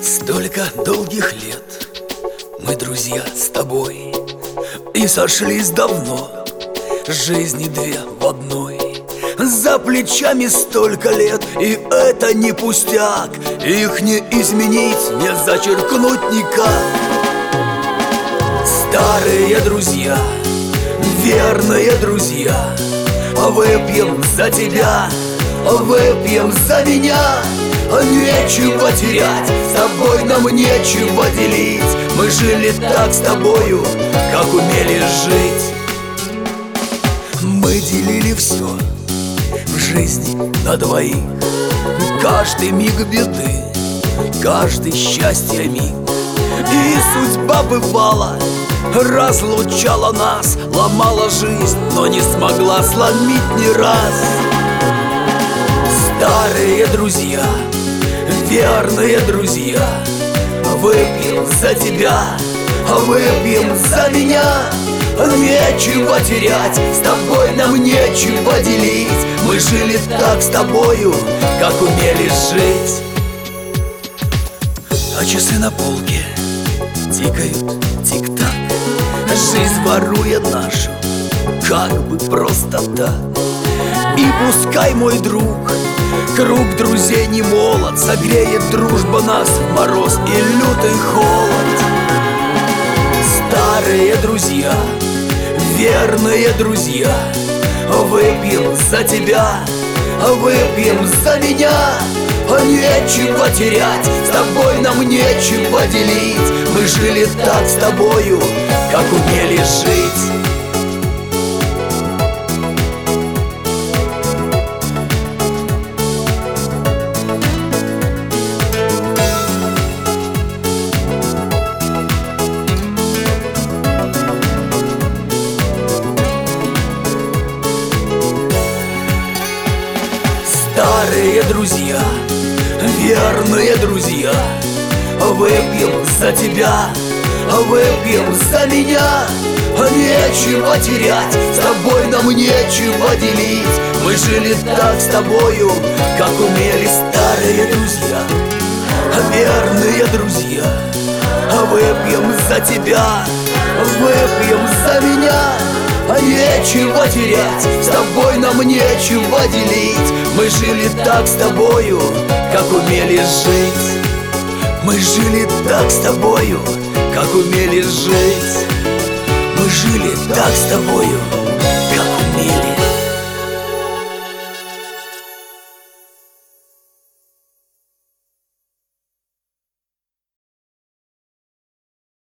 Столько долгих лет мы друзья с тобой, и сошлись давно, жизни две в одной. За плечами столько лет, и это не пустяк. Их не изменить, не зачеркнуть никак. Старые друзья, верные друзья, выпьем за тебя, выпьем за меня. Нечего терять, с тобой нам нечего делить. Мы жили так с тобою, как умели жить. Мы делили все в жизни на двоих. Каждый миг беды, каждый счастья миг. И судьба бывала, разлучала нас, ломала жизнь, но не смогла сломить ни раз. Старые друзья, верные друзья, выпьем за тебя, выпьем за меня. Нечего терять, с тобой нам нечего делить. Мы жили так с тобою, как умели жить. А часы на полке тикают тик-так. Жизнь ворует нашу, как бы просто так. И пускай, мой друг, круг друзей не молод, согреет дружба нас в мороз и лютый холод. Старые друзья, верные друзья, выпьем за тебя, выпьем за меня. Нечего терять, с тобой нам нечего делить. Мы жили так с тобою, как умели жить. Старые друзья, верные друзья, выпьем за тебя, выпьем за меня. Нечего терять, с тобой нам нечего делить. Мы жили так с тобою, как умели. Старые друзья, верные друзья, выпьем за тебя, выпьем за меня. Нечего терять, с тобой нам нечего делить. Мы жили так с тобою, как умели жить. Мы жили так с тобою, как умели жить. Мы жили так с тобою, как умели